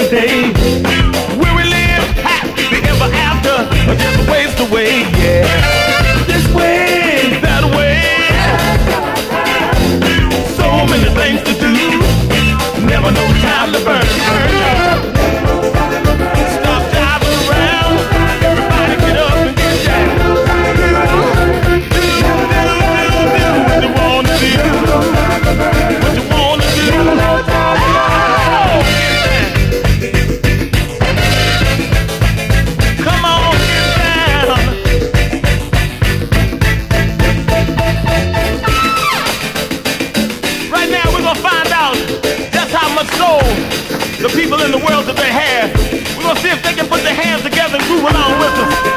day. Will we live happy ever after, or just waste away? Yeah, this way, that way. So many things to do, never no time to burn. Stop driving around, everybody get up and get down. Do what you wanna do, what you wanna do. Oh, come on, get down. Right now we're gonna find out just how much soul the people in the world that they have. We're gonna see if they can put their hands together and move along with us.